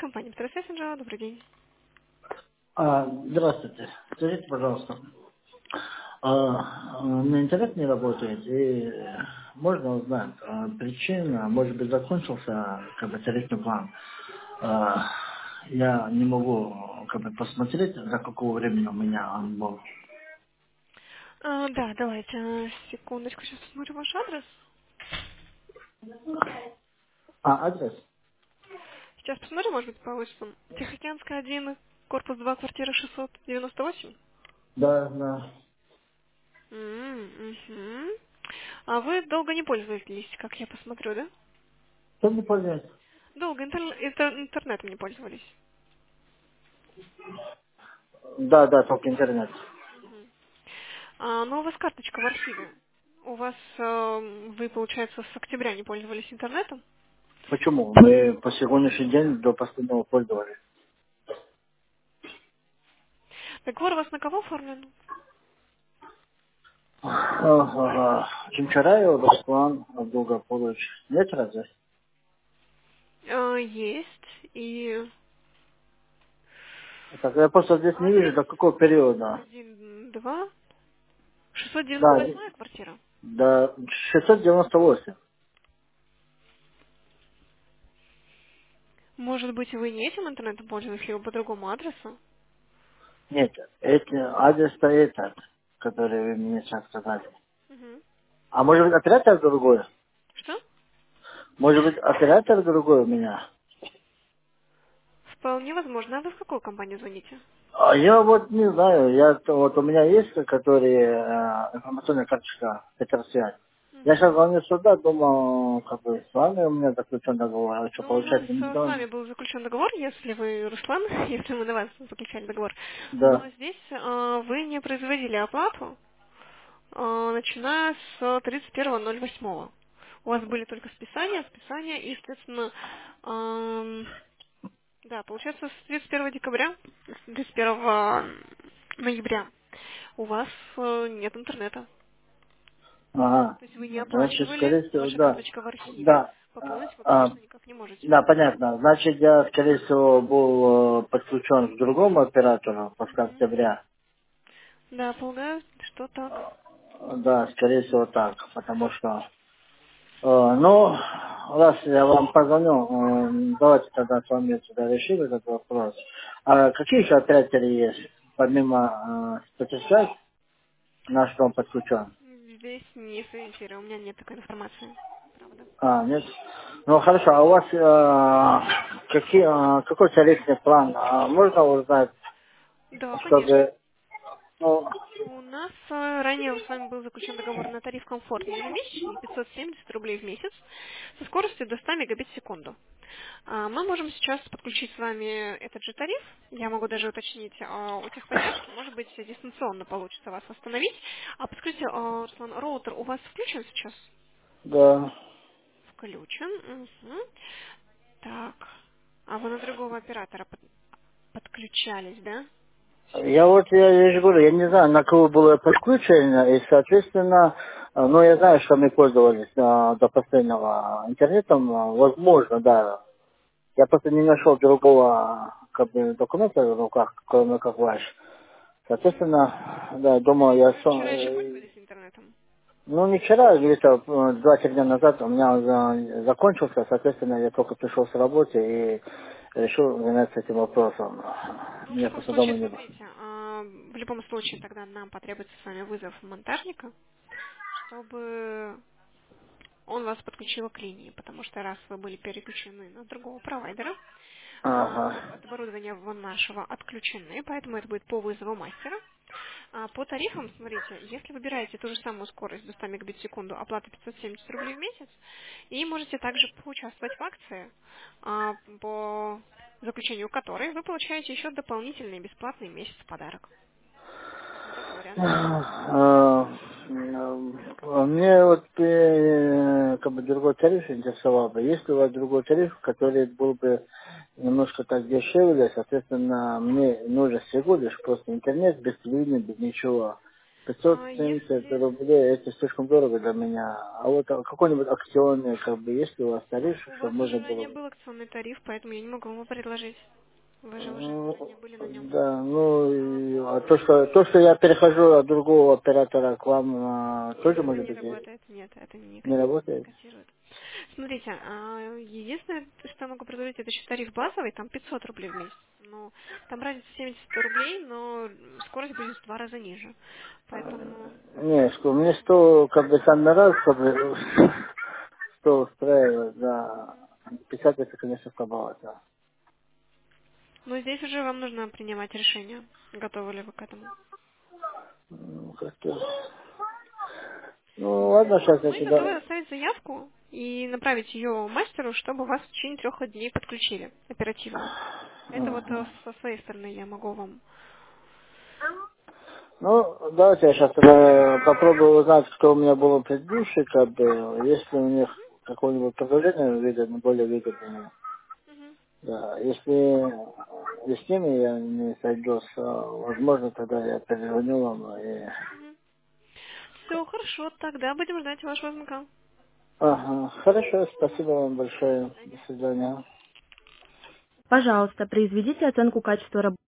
Компания Петросясенджа, добрый день. Здравствуйте. Скажите, пожалуйста, у меня интернет не работает, и можно узнать причину, может быть, закончился тарифный план. А, Я не могу посмотреть, за какого времени у меня он был. Да, давайте, секундочку, сейчас посмотрю ваш адрес. Адрес? Сейчас посмотрю, может быть, получится. Тихоокеанская 1, корпус 2, квартира 698. Да, да. Мгм. А вы долго не пользовались, как я посмотрю, да? Кто не пользуется? Долго интернетом не пользовались. Да, да, только интернет. Мгм. Но у вас карточка в архиве. У вас, вы, получается, с октября не пользовались интернетом? Почему? Мы по сегодняшний день до последнего пользовались. Договор у вас на кого оформлен? Чимчараева, Руслан Долгополович. Нет разве? Есть. И Так, я просто здесь не вижу, адрес до какого периода. 1, 2, Да, 698 квартира. до 698. Может быть, вы не этим интернетом пользовались, либо по другому адресу? Нет, это адрес-то этот, который вы мне сейчас сказали. Мгм. А может быть оператор другой? Что? Может быть оператор другой у меня? Вполне возможно. А вы в какую компанию звоните? А я вот не знаю, вот у меня есть, которые информационная карточка, Петросвязь. Я сейчас Мгм. звоню сюда, думал, с вами у меня заключен договор, а что Ну, у нас получается не с знаю. вами был заключен договор, если вы Руслан, если мы на вас заключали договор. Но Да. здесь вы не производили оплату, начиная с 31.08. У вас были только списания и, соответственно, да, получается, с 31 декабря, с 31 ноября у вас нет интернета. Ага. То есть вы не Значит, оплачивали, скорее всего, ваша да. карточка в архиве. Да. Пополнить вы, А, конечно, никак не можете. Да, понятно. Значит, я, скорее всего, был подключен к другому оператору после Мгм. октября. Да, полагаю, что так. Да, скорее всего, так. Потому что... ну, раз я вам позвоню, давайте тогда с вами сюда решим этот вопрос. А какие еще операторы есть, помимо Spotify, на что он подключен? Здесь не сориентирую, у меня нет такой информации. Правда. Нет? Ну, хорошо. А у вас какой тарифный план? Можно узнать, Да, конечно. чтобы... Ну, У нас ранее с вами был заключен договор на тариф комфорт ежемесячный, 570 рублей в месяц, со скоростью до 100 мегабит в секунду. Мы можем сейчас подключить с вами этот же тариф. Я могу даже уточнить у техподдержки. Может быть, дистанционно получится вас восстановить. А подскажите, Руслан, роутер у вас включен сейчас? да. Включен. Мгм. Так. А вы на другого оператора подключались, да? Я же говорю, я не знаю, на кого было подключено, и, соответственно, ну, я знаю, что мы пользовались до последнего интернетом, возможно, да. Я просто не нашел другого документа в руках, кроме как ваш. Мгм. Соответственно, да, думаю, я... Вы вчера еще пользовались интернетом? Ну, не вчера, где-то 2-3 дня назад у меня он закончился, соответственно, я только пришел с работы и решил заняться этим вопросом. Ну, в Меня таком просто случае, дома не было. смотрите, в любом случае тогда нам потребуется с вами вызов монтажника, чтобы он вас подключил к линии, потому что раз вы были переключены на другого провайдера, Ага. от оборудования нашего отключены, поэтому это будет по вызову мастера. По тарифам, смотрите, если выбираете ту же самую скорость до 100 мегабит в секунду, оплата 570 рублей в месяц, и можете также поучаствовать в акции, по заключению которой вы получаете еще дополнительный бесплатный месяц в подарок. Вот такой вариант есть. Мне вот другой тариф интересовал бы. Есть ли у вас другой тариф, который был бы немножко так дешевле, соответственно, мне нужен всего лишь просто интернет без телевидения, без ничего. 570 Если рублей, это слишком дорого для меня. А вот какой-нибудь акционный, как бы, есть ли у вас тариф, у чтобы вас можно уже было... ранее был акционный тариф, поэтому я не могу вам его предложить. Вы же уже ранее были на нем. Да, ну, то, что я перехожу от другого оператора к вам, тоже Это может не быть есть? работает, нет, это не Не работает? котирует. Смотрите, единственное, что я могу предложить, это еще тариф базовый, там 500 рублей в месяц. Ну, там разница 70 рублей, но скорость будет в 2 раза ниже. Поэтому, Не, что мне 100, как бы, самый раз, как бы, 100 устраивает, да. 50 это, конечно, слабовато. Да. ну, здесь уже вам нужно принимать решение, готовы ли вы к этому. Как-то... Ну, ладно, сейчас я Мы готовы сюда... оставить заявку и направить ее мастеру, чтобы вас в течение 3 дней подключили оперативно. Это вот Ага. со своей стороны я могу вам. Ну, давайте я сейчас попробую узнать, кто у меня был предыдущий, как бы, если у них какое-нибудь предложение выгодно, более выгодное. Мгм. Да, если с ними я не сойдусь, возможно, тогда я перезвоню вам. И... Все хорошо, тогда будем ждать вашего звонка. Ага, хорошо, спасибо Мгм. вам До большое. До свидания. свидания. Пожалуйста, произведите оценку качества работы.